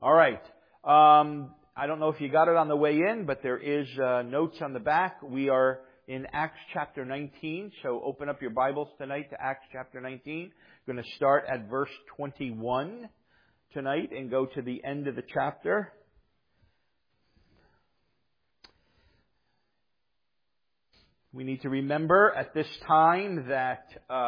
All right. I don't know if you got it on the way in, but there is notes on the back. We are in Acts chapter 19, so open up your Bibles tonight to Acts chapter 19. We're going to start at verse 21 tonight and go to the end of the chapter. We need to remember at this time that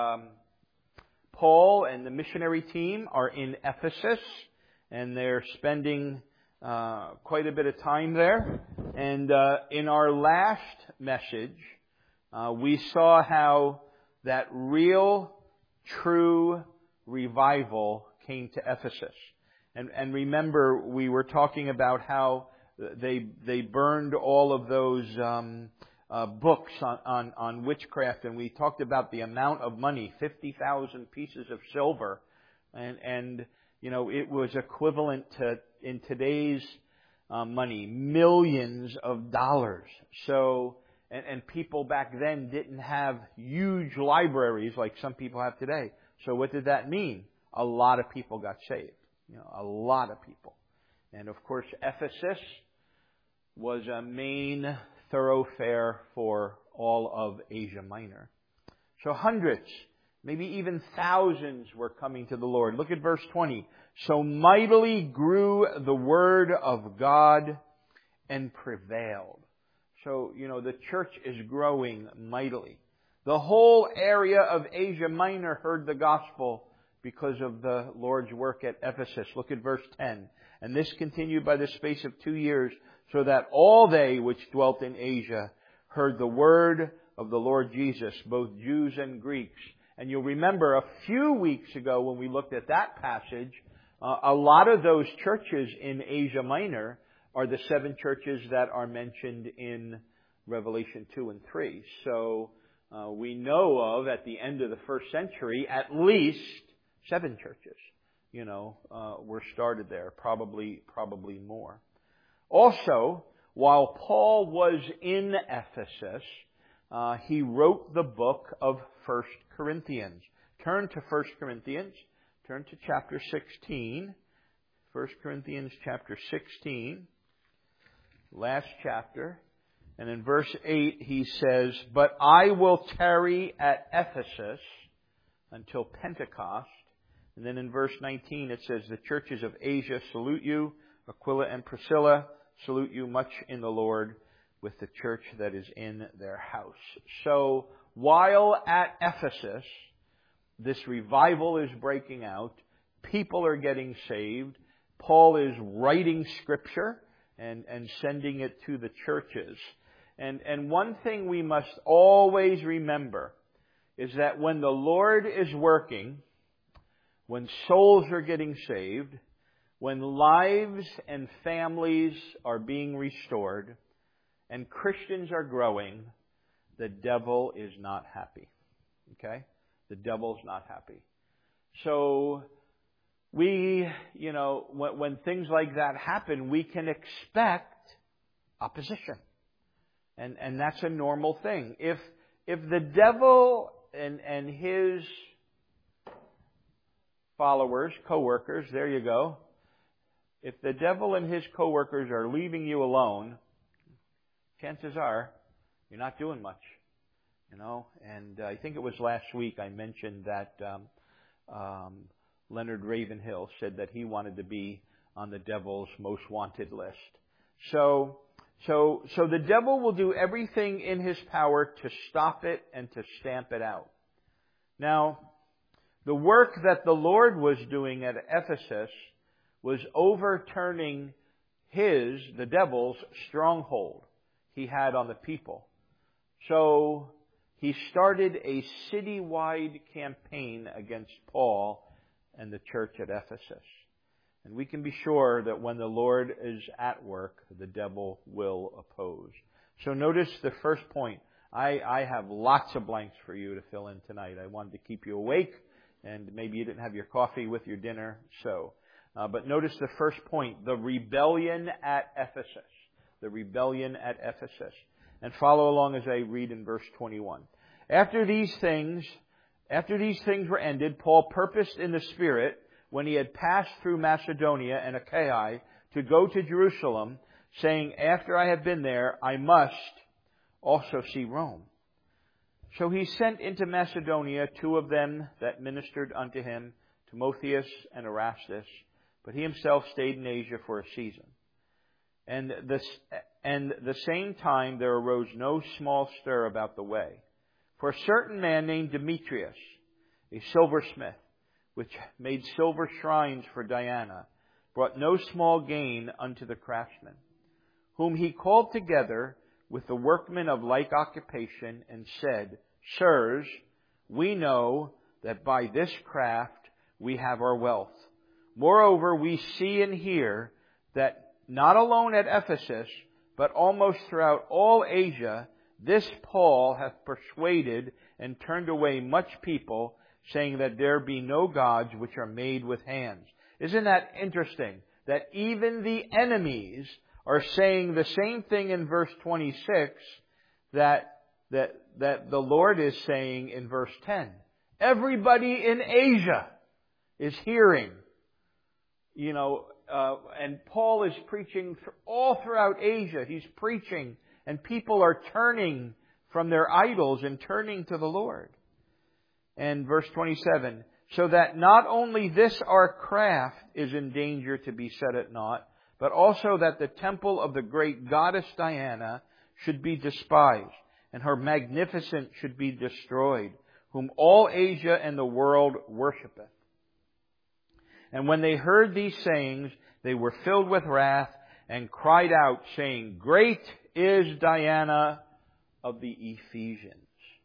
Paul and the missionary team are in Ephesus, and they're spending quite a bit of time there. And in our last message, we saw how that real, true revival came to Ephesus. And remember, we were talking about how they burned all of those books on witchcraft, and we talked about the amount of money, 50,000 pieces of silver, and you know, it was equivalent to, in today's money, millions of dollars. So, and people back then didn't have huge libraries like some people have today. So what did that mean? A lot of people got saved. You know, a lot of people. And of course, Ephesus was a main thoroughfare for all of Asia Minor. So hundreds, maybe even thousands were coming to the Lord. Look at verse 20. So mightily grew the word of God and prevailed. So, you know, the church is growing mightily. The whole area of Asia Minor heard the gospel because of the Lord's work at Ephesus. Look at verse 10. And this continued by the space of 2 years, so that all they which dwelt in Asia heard the word of the Lord Jesus, both Jews and Greeks. And you'll remember a few weeks ago when we looked at that passage, a lot of those churches in Asia Minor are the 7 churches that are mentioned in Revelation 2 and 3. So we know of, at the end of the first century, at least 7 churches, you know, were started there, probably more. Also, while Paul was in Ephesus, he wrote the book of 1 Corinthians. Turn to 1 Corinthians. Turn to chapter 16. 1 Corinthians chapter 16. Last chapter. And in verse 8 he says, "But I will tarry at Ephesus until Pentecost." And then in verse 19 it says, "The churches of Asia salute you. Aquila and Priscilla salute you much in the Lord, with the church that is in their house." So, while at Ephesus, this revival is breaking out, people are getting saved, Paul is writing Scripture and sending it to the churches. And one thing we must always remember is that when the Lord is working, when souls are getting saved, when lives and families are being restored, and Christians are growing, the devil is not happy. Okay? The devil's not happy. So, we, you know, when things like that happen, we can expect opposition. And that's a normal thing. If the devil and his followers, co-workers, there you go, if the devil and his co-workers are leaving you alone, chances are you're not doing much, you know. And I think it was last week I mentioned that Leonard Ravenhill said that he wanted to be on the devil's most wanted list. So the devil will do everything in his power to stop it and to stamp it out. Now, the work that the Lord was doing at Ephesus was overturning the devil's stronghold he had on the people. So he started a citywide campaign against Paul and the church at Ephesus. And we can be sure that when the Lord is at work, the devil will oppose. So notice the first point. I have lots of blanks for you to fill in tonight. I wanted to keep you awake, and maybe you didn't have your coffee with your dinner. But notice the first point, the rebellion at Ephesus. The rebellion at Ephesus. And follow along as I read in verse 21. After these things were ended, Paul purposed in the Spirit when he had passed through Macedonia and Achaia, to go to Jerusalem, saying, After I have been there, I must also see Rome. So he sent into Macedonia 2 of them that ministered unto him, Timotheus and Erastus, but he himself stayed in Asia for a season. And the same time there arose no small stir about the way. For a certain man named Demetrius, a silversmith, which made silver shrines for Diana, brought no small gain unto the craftsmen, whom he called together with the workmen of like occupation, and said, Sirs, we know that by this craft we have our wealth. Moreover, we see and hear that not alone at Ephesus, but almost throughout all Asia, this Paul hath persuaded and turned away much people, saying that there be no gods which are made with hands. Isn't that interesting? That even the enemies are saying the same thing in verse 26 that the Lord is saying in verse 10. Everybody in Asia is hearing. And Paul is preaching all throughout Asia. He's preaching, and people are turning from their idols and turning to the Lord. And verse 27, so that not only this our craft is in danger to be set at naught, but also that the temple of the great goddess Diana should be despised, and her magnificence should be destroyed, whom all Asia and the world worshipeth. And when they heard these sayings, they were filled with wrath, and cried out, saying, Great is Diana of the Ephesians.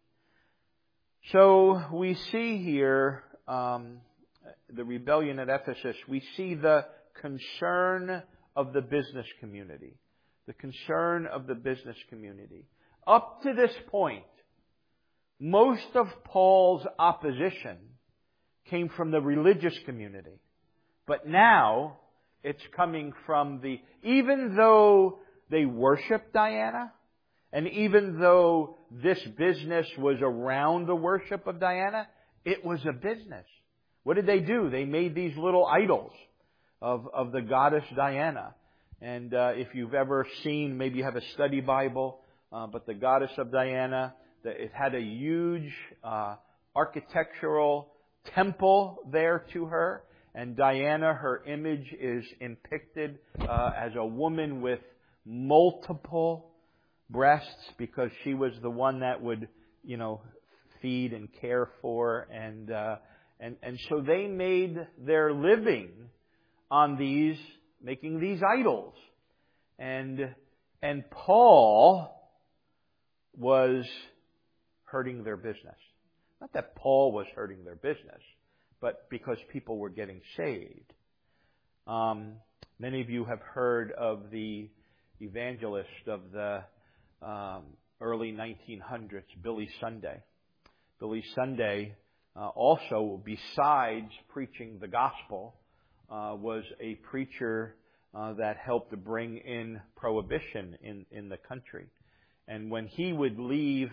So we see here the rebellion at Ephesus. We see the concern of the business community. The concern of the business community. Up to this point, most of Paul's opposition came from the religious community. But now, it's coming from even though they worship Diana, and even though this business was around the worship of Diana, it was a business. What did they do? They made these little idols of the goddess Diana. And if you've ever seen, maybe you have a study Bible, but the goddess of Diana, it had a huge architectural temple there to her. And Diana, her image is depicted as a woman with multiple breasts, because she was the one that would, feed and care for, and so they made their living on making these idols, and Paul was hurting their business. Not that Paul was hurting their business, but because people were getting saved. Many of you have heard of the evangelist of the early 1900s, Billy Sunday. Billy Sunday also, besides preaching the gospel, was a preacher that helped to bring in prohibition in the country. And when he would leave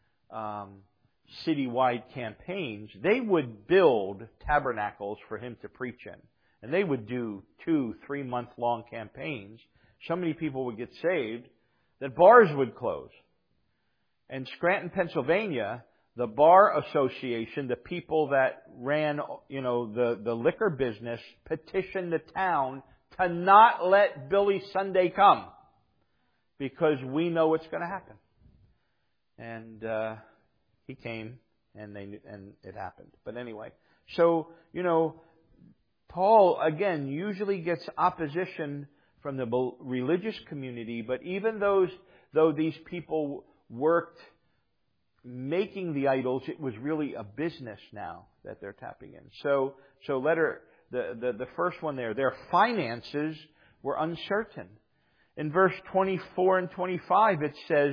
citywide campaigns, they would build tabernacles for him to preach in. And they would do 2-3 month long campaigns. So many people would get saved that bars would close. And Scranton, Pennsylvania, the bar association, the people that ran, the liquor business, petitioned the town to not let Billy Sunday come, because we know what's going to happen. And he came, and it happened. But anyway, so Paul again usually gets opposition from the religious community, but even though these people worked making the idols, it was really a business now that they're tapping in. So the first one there, their finances were uncertain. In verse 24 and 25, it says,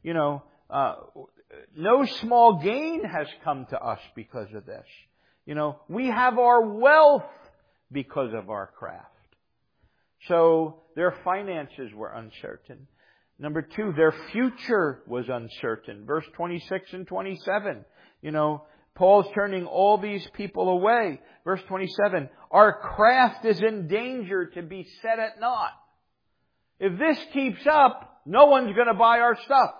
no small gain has come to us because of this. We have our wealth because of our craft. So their finances were uncertain. Number 2, their future was uncertain. Verse 26 and 27. Paul's turning all these people away. Verse 27, our craft is in danger to be set at naught. If this keeps up, no one's going to buy our stuff.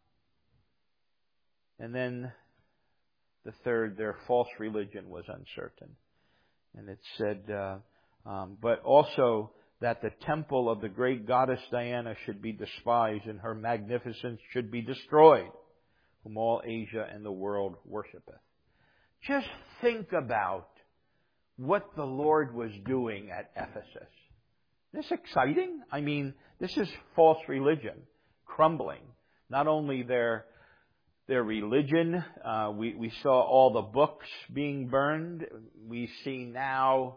And then the third, their false religion was uncertain. And it said, but also that the temple of the great goddess Diana should be despised and her magnificence should be destroyed, whom all Asia and the world worshipeth. Just think about what the Lord was doing at Ephesus. Isn't this exciting? I mean, this is false religion crumbling. Not only their religion, we saw all the books being burned. We see now,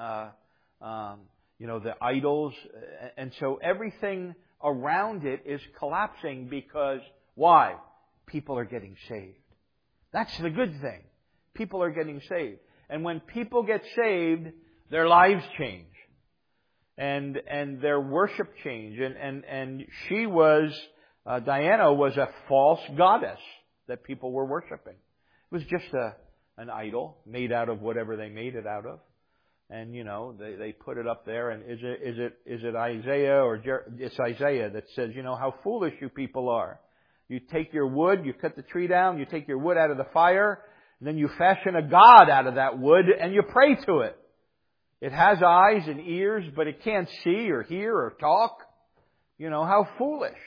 the idols. And so everything around it is collapsing because, why? People are getting saved. That's the good thing. People are getting saved. And when people get saved, their lives change. And their worship change. And she was, Diana was a false goddess that people were worshiping. It was just an idol made out of whatever they made it out of. And, they put it up there. And is it Isaiah or it's Isaiah that says, how foolish you people are. You take your wood, you cut the tree down, you take your wood out of the fire, and then you fashion a god out of that wood and you pray to it. It has eyes and ears, but it can't see or hear or talk. How foolish.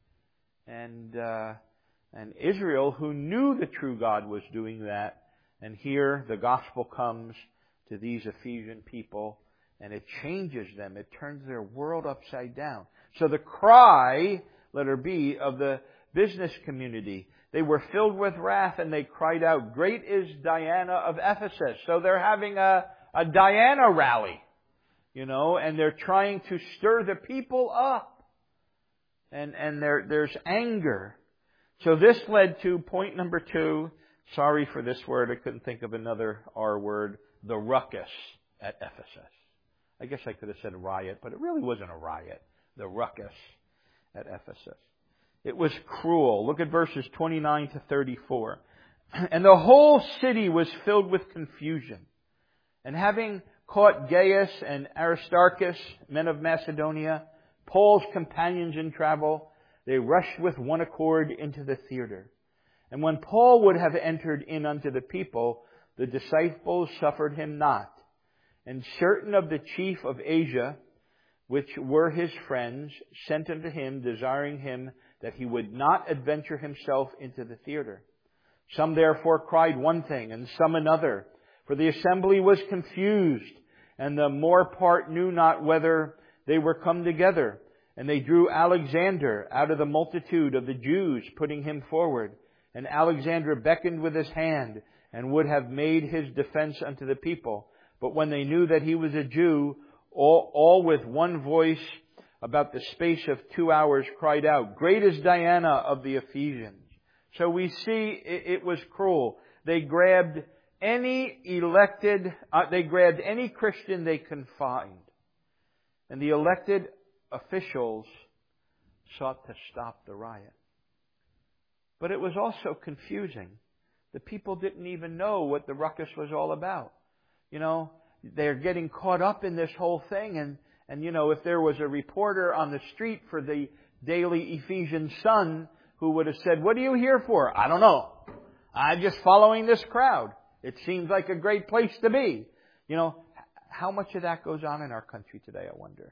And Israel, who knew the true God, was doing that. And here the gospel comes to these Ephesian people, and it changes them. It turns their world upside down. So the cry, letter B, of the business community, they were filled with wrath and they cried out, "Great is Diana of Ephesus." So they're having a Diana rally, and they're trying to stir the people up. And there's anger. So this led to point number 2. Sorry for this word. I couldn't think of another R word. The ruckus at Ephesus. I guess I could have said riot, but it really wasn't a riot. The ruckus at Ephesus. It was cruel. Look at verses 29 to 34. And the whole city was filled with confusion. And having caught Gaius and Aristarchus, men of Macedonia, Paul's companions in travel, they rushed with one accord into the theater. And when Paul would have entered in unto the people, the disciples suffered him not. And certain of the chief of Asia, which were his friends, sent unto him, desiring him that he would not adventure himself into the theater. Some therefore cried one thing, and some another. For the assembly was confused, and the more part knew not whether they were come together. And they drew Alexander out of the multitude of the Jews, putting him forward. And Alexander beckoned with his hand, and would have made his defense unto the people. But when they knew that he was a Jew, all with one voice, about the space of 2 hours, cried out, "Great is Diana of the Ephesians." So we see it was cruel. They grabbed any Christian they could find. And the elected officials sought to stop the riot. But it was also confusing. The people didn't even know what the ruckus was all about. They're getting caught up in this whole thing. And if there was a reporter on the street for the Daily Ephesian Sun who would have said, "What are you here for?" "I don't know. I'm just following this crowd. It seems like a great place to be." How much of that goes on in our country today, I wonder,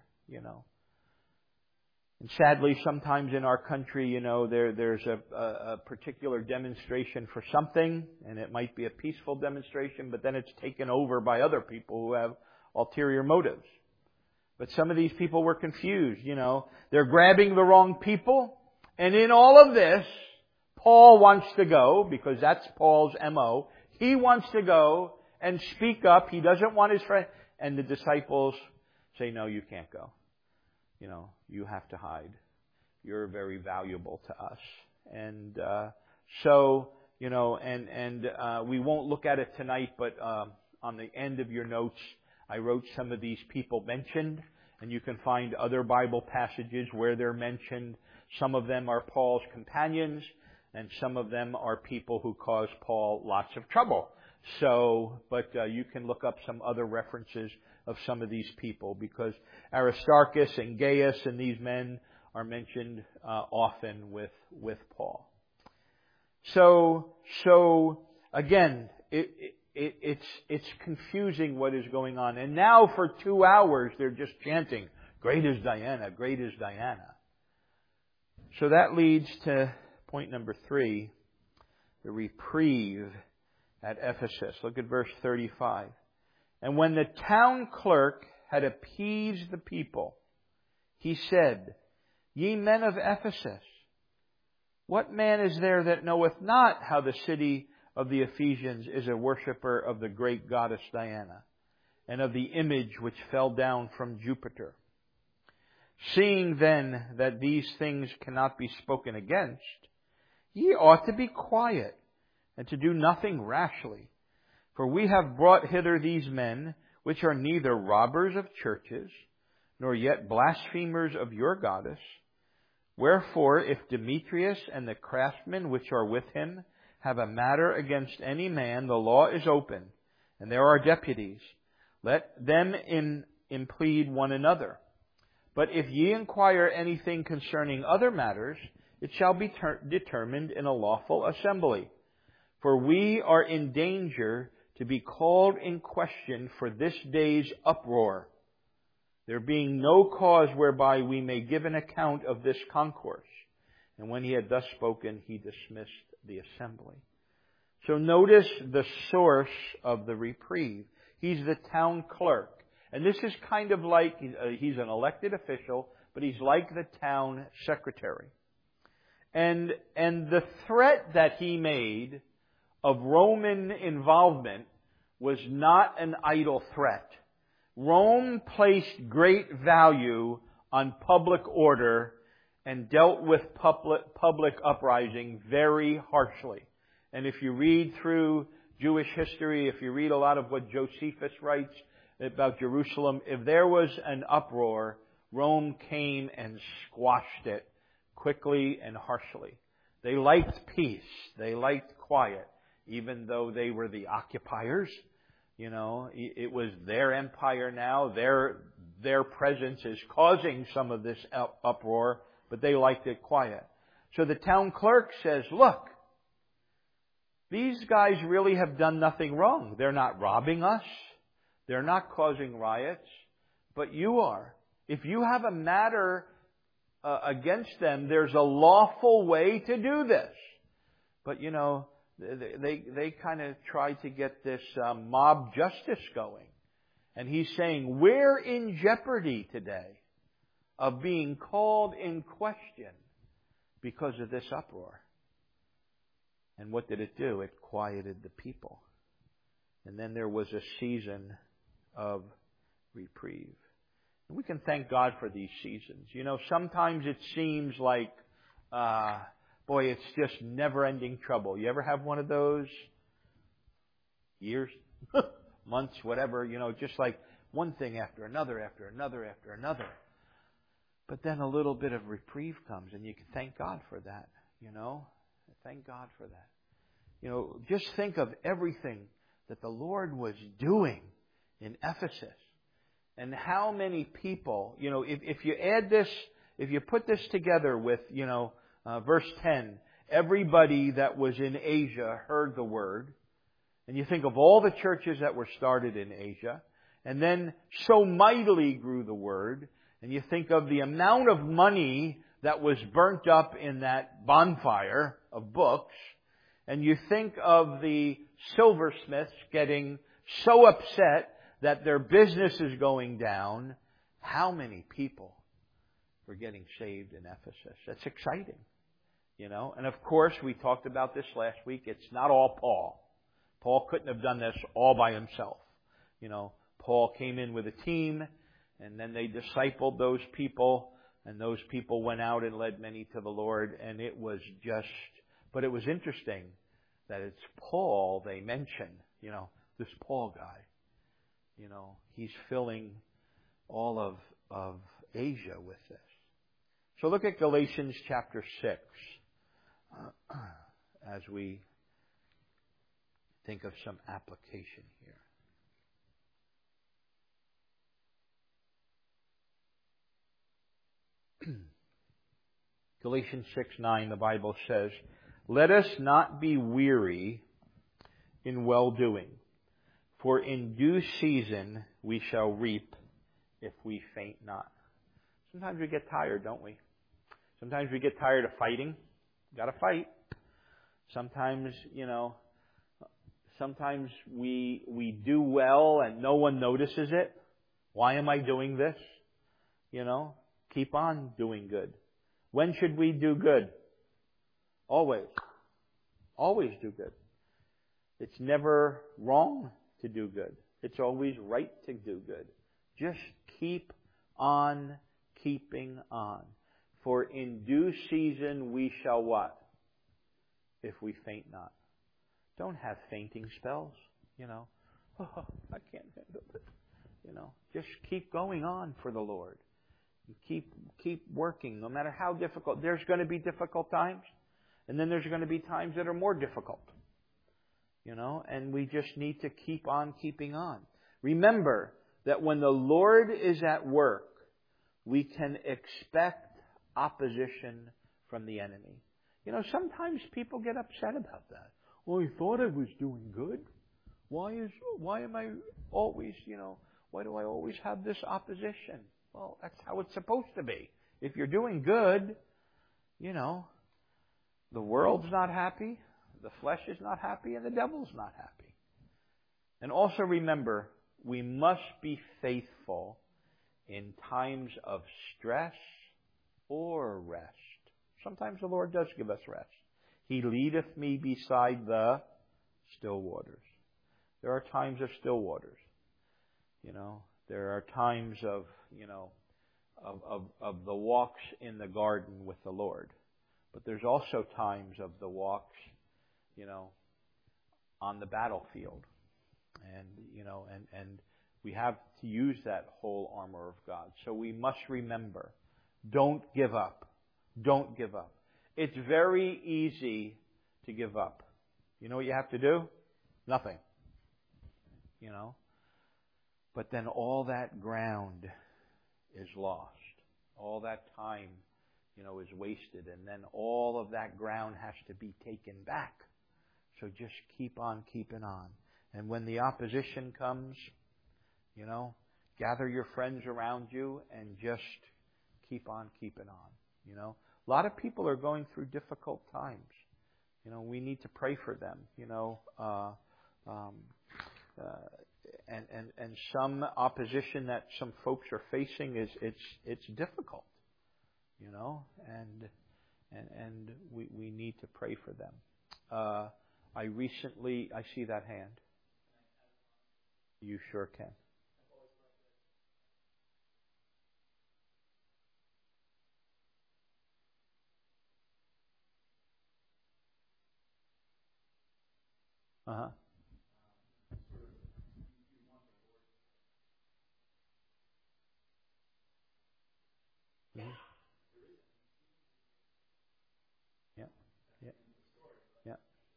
And sadly, sometimes in our country, there's a particular demonstration for something, and it might be a peaceful demonstration, but then it's taken over by other people who have ulterior motives. But some of these people were confused, They're grabbing the wrong people. And in all of this, Paul wants to go, because that's Paul's MO. He wants to go and speak up. He doesn't want his friend. And the disciples say, "No, you can't go. You have to hide. You're very valuable to us." And we won't look at it tonight, but on the end of your notes, I wrote some of these people mentioned, and you can find other Bible passages where they're mentioned. Some of them are Paul's companions, And some of them are people who cause Paul lots of trouble. But you can look up some other references of some of these people, because Aristarchus and Gaius and these men are mentioned often with Paul. So again, it's confusing what is going on. And now for 2 hours they're just chanting, "Great is Diana, great is Diana." So that leads to point number 3, the reprieve at Ephesus. Look at verse 35. "And when the town clerk had appeased the people, he said, 'Ye men of Ephesus, what man is there that knoweth not how the city of the Ephesians is a worshipper of the great goddess Diana, and of the image which fell down from Jupiter? Seeing then that these things cannot be spoken against, ye ought to be quiet, and to do nothing rashly. For we have brought hither these men, which are neither robbers of churches, nor yet blasphemers of your goddess. Wherefore, if Demetrius and the craftsmen which are with him have a matter against any man, the law is open, and there are deputies. Let them implead one another. But if ye inquire anything concerning other matters, it shall be determined in a lawful assembly. For we are in danger to be called in question for this day's uproar, there being no cause whereby we may give an account of this concourse." And when he had thus spoken, he dismissed the assembly. So notice the source of the reprieve. He's the town clerk. And this is kind of like, he's an elected official, but he's like the town secretary. And the threat that he made of Roman involvement was not an idle threat. Rome placed great value on public order and dealt with public uprising very harshly. And if you read through Jewish history, if you read a lot of what Josephus writes about Jerusalem, if there was an uproar, Rome came and squashed it quickly and harshly. They liked peace. They liked quiet, even though they were the occupiers. You know, it was their empire now. Their presence is causing some of this uproar, but they liked it quiet. So the town clerk says, "Look, these guys really have done nothing wrong. They're not robbing us. They're not causing riots, but you are. If you have a matter against them, there's a lawful way to do this." But you know, they kind of try to get this mob justice going. And he's saying, we're in jeopardy today of being called in question because of this uproar. And what did it do? It quieted the people. And then there was a season of reprieve. And we can thank God for these seasons. You know, sometimes it seems like, boy, it's just never-ending trouble. You ever have one of those? Years? Months, whatever, you know, just like one thing after another, after another, after another. But then a little bit of reprieve comes, and you can thank God for that, you know. Thank God for that. You know, just think of everything that the Lord was doing in Ephesus. And how many people, you know, if you add this, if you put this together with, you know, verse 10, everybody that was in Asia heard the word. And you think of all the churches that were started in Asia. And then so mightily grew the word. And you think of the amount of money that was burnt up in that bonfire of books. And you think of the silversmiths getting so upset that their business is going down. How many people were getting saved in Ephesus? That's exciting. You know, and of course, we talked about this last week. It's not all Paul. Paul couldn't have done this all by himself. You know, Paul came in with a team, and then they discipled those people, and those people went out and led many to the Lord, and it was just, but it was interesting that it's Paul they mention, you know, this Paul guy. You know, he's filling all of Asia with this. So look at Galatians chapter 6. as we think of some application here. Galatians 6:9, the Bible says, "Let us not be weary in well-doing, for in due season we shall reap if we faint not." Sometimes we get tired, don't we? Sometimes we get tired of fighting. Got to fight. Sometimes, sometimes we do well and no one notices it. Why am I doing this? Keep on doing good. When should we do good? Always. Always do good. It's never wrong to do good. It's always right to do good. Just keep on keeping on. For in due season we shall what? If we faint not. Don't have fainting spells, Oh, I can't handle it. Just keep going on for the Lord. Keep working, no matter how difficult. There's going to be difficult times, and then there's going to be times that are more difficult. And we just need to keep on keeping on. Remember that when the Lord is at work, we can expect opposition from the enemy. Sometimes people get upset about that. Well, I thought I was doing good. Why am I always, why do I always have this opposition? Well, that's how it's supposed to be. If you're doing good, the world's not happy, the flesh is not happy, and the devil's not happy. And also remember, we must be faithful in times of stress or rest. Sometimes the Lord does give us rest. He leadeth me beside the still waters. There are times of still waters. There are times of the walks in the garden with the Lord. But there's also times of the walks, on the battlefield. And we have to use that whole armor of God. So we must remember, don't give up. Don't give up. It's very easy to give up. You know what you have to do? Nothing. But then all that ground is lost. All that time, is wasted. And then all of that ground has to be taken back. So just keep on keeping on. And when the opposition comes, gather your friends around you and just keep on keeping on. A lot of people are going through difficult times. We need to pray for them. And some opposition that some folks are facing it's difficult. And we need to pray for them. I see that hand. You sure can. Uh-huh. Mm-hmm. Yeah. Yeah. Yeah.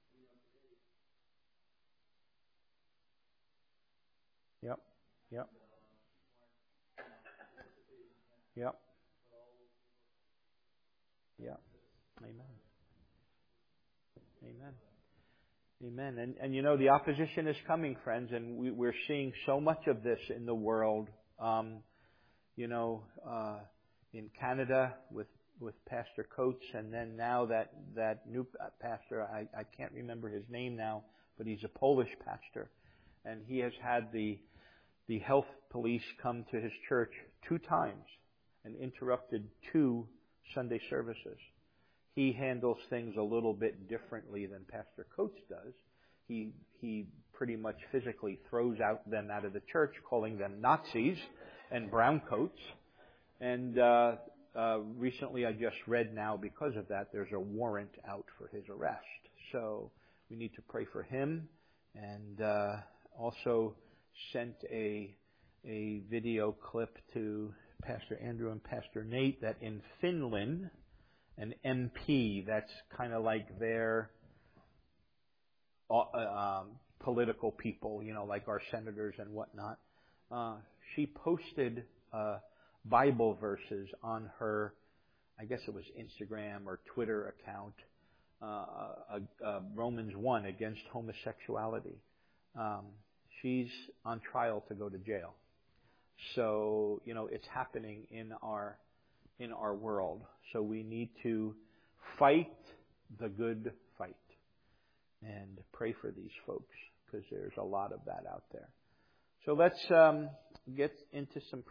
Yep. Yep. Yep. Yep. Amen. Amen. Amen. And the opposition is coming, friends, and we're seeing so much of this in the world. In Canada with Pastor Coates, and then now that new pastor, I can't remember his name now, but he's a Polish pastor, and he has had the health police come to his church 2 times and interrupted 2 Sunday services. He handles things a little bit differently than Pastor Coates does. He pretty much physically throws them out of the church, calling them Nazis and browncoats. And recently I just read now, because of that, there's a warrant out for his arrest. So we need to pray for him. And also sent a video clip to Pastor Andrew and Pastor Nate that in Finland, an MP, that's kind of like their political people, like our senators and whatnot. She posted Bible verses on her, I guess it was Instagram or Twitter account, Romans 1 against homosexuality. She's on trial to go to jail. So, it's happening in our world. So we need to fight the good fight and pray for these folks, because there's a lot of that out there. So let's get into some